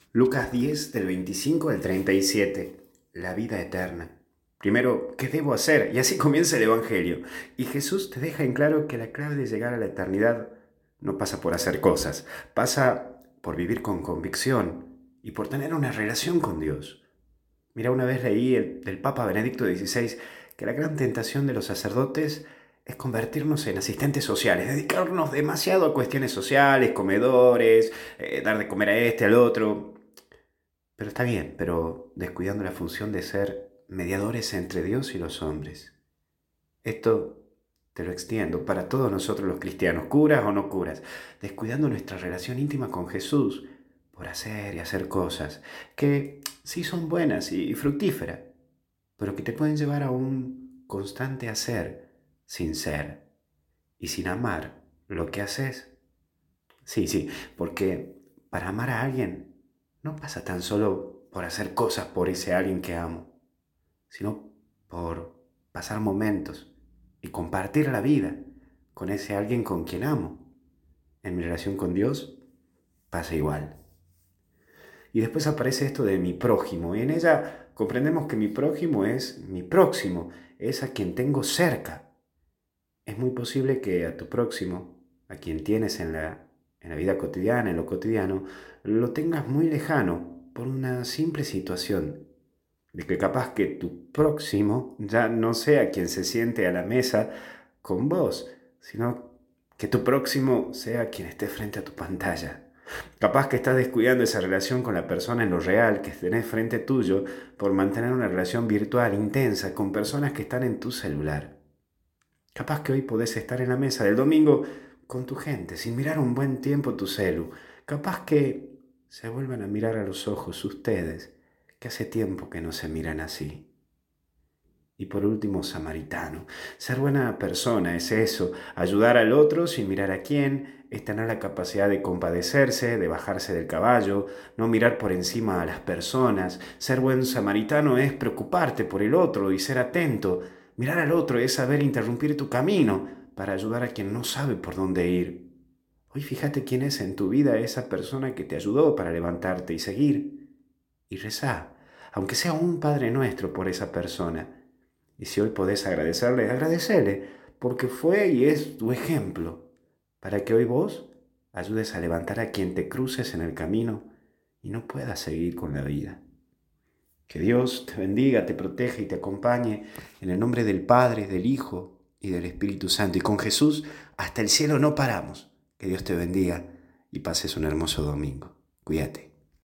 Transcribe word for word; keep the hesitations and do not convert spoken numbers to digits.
Lucas diez, del veinticinco al treinta y siete. La vida eterna. Primero, ¿qué debo hacer? Y así comienza el Evangelio. Y Jesús te deja en claro que la clave de llegar a la eternidad no pasa por hacer cosas, pasa por vivir con convicción y por tener una relación con Dios. Mira, una vez leí el- del Papa Benedicto dieciséis que la gran tentación de los sacerdotes es convertirnos en asistentes sociales, dedicarnos demasiado a cuestiones sociales, comedores, eh, dar de comer a este, al otro. Pero está bien, pero descuidando la función de ser mediadores entre Dios y los hombres. Esto te lo extiendo para todos nosotros los cristianos, curas o no curas, descuidando nuestra relación íntima con Jesús por hacer y hacer cosas que sí son buenas y fructíferas, pero que te pueden llevar a un constante hacer sin ser y sin amar lo que haces. Sí, sí, porque para amar a alguien no pasa tan solo por hacer cosas por ese alguien que amo, sino por pasar momentos y compartir la vida con ese alguien con quien amo. En mi relación con Dios pasa igual. Y después aparece esto de mi prójimo, y en ella comprendemos que mi prójimo es mi próximo, es a quien tengo cerca. Es muy posible que a tu próximo, a quien tienes en la, en la vida cotidiana, en lo cotidiano, lo tengas muy lejano por una simple situación, de que capaz que tu próximo ya no sea quien se siente a la mesa con vos, sino que tu próximo sea quien esté frente a tu pantalla. Capaz que estás descuidando esa relación con la persona en lo real que tenés frente tuyo por mantener una relación virtual intensa con personas que están en tu celular. Capaz que hoy podés estar en la mesa del domingo con tu gente, sin mirar un buen tiempo tu celu. Capaz que se vuelvan a mirar a los ojos ustedes, que hace tiempo que no se miran así. Y por último, samaritano. Ser buena persona es eso, ayudar al otro sin mirar a quién, es tener la capacidad de compadecerse, de bajarse del caballo, no mirar por encima a las personas. Ser buen samaritano es preocuparte por el otro y ser atento. Mirar al otro es saber interrumpir tu camino para ayudar a quien no sabe por dónde ir. Hoy fíjate quién es en tu vida esa persona que te ayudó para levantarte y seguir. Y rezá, aunque sea un Padre Nuestro por esa persona. Y si hoy podés agradecerle, agradecele, porque fue y es tu ejemplo, para que hoy vos ayudes a levantar a quien te cruces en el camino y no puedas seguir con la vida. Que Dios te bendiga, te proteja y te acompañe en el nombre del Padre, del Hijo y del Espíritu Santo. Y con Jesús hasta el cielo no paramos. Que Dios te bendiga y pases un hermoso domingo. Cuídate.